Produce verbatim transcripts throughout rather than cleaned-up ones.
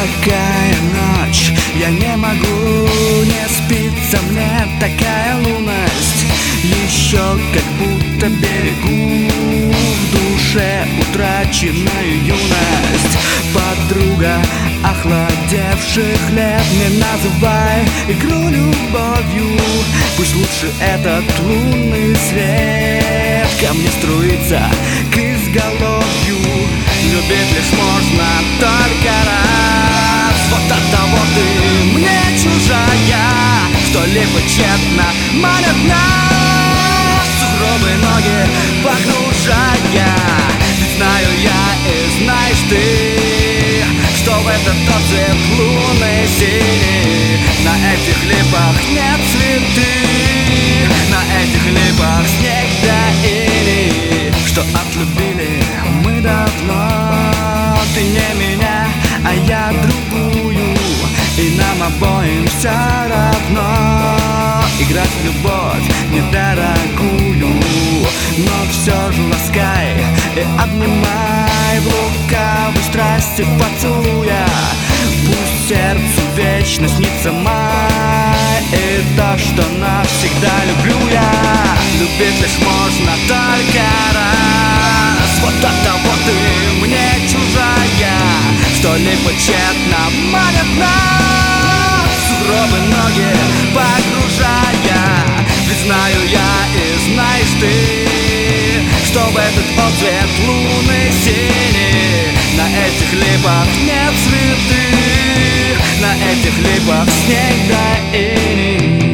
такая ночь, я не могу, не спится мне такая лунность. Еще как будто берегу в душе утраченную юность. Подруга охладевших лет, не называй игру любовью. Пусть лучше этот лунный свет ко мне струится к изголовью. Любить лишь можно только раз. Вот оттого ты мне чужая, что-либо тщетно манят нас. Сугробы ноги погружая, ведь знаю я и знаешь ты, что в этот отцвет луны синей на этих липах нет цветы, на этих липах снег да иней, что отлюбили мы давно. Ты не меня, а я другую, и нам обоим все равно. Играть в любовь недорогую, но все же ласкай и обнимай в лукавой страсти поцелуя. Пусть сердцу вечно снится май и то, что навсегда люблю я. Любить лишь можно только раз. Вот оттого ты мне чужая, что-либо тщетно манят нас. Сугробы ноги погружая, ведь знаю я и знаешь ты, что в этот отцвет луны синей на этих липах нет цветы, на этих липах снег да иней.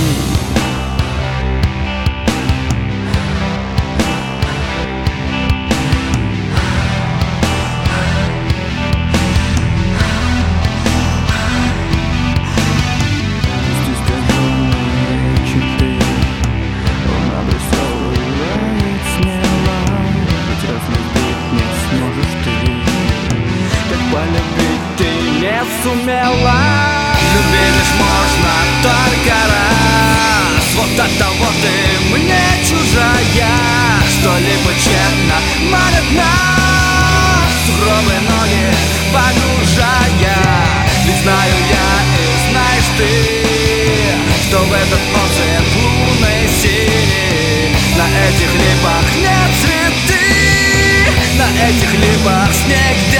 Полюбить ты не сумела. Любить лишь можно только раз. Вот оттого ты мне чужая, что-либо тщетно манят нас. Сугробы ноги погружая, ведь знаю я и знаешь ты, что в этот отцвет луны синей на этих липах нет цветы, на этих липах снег.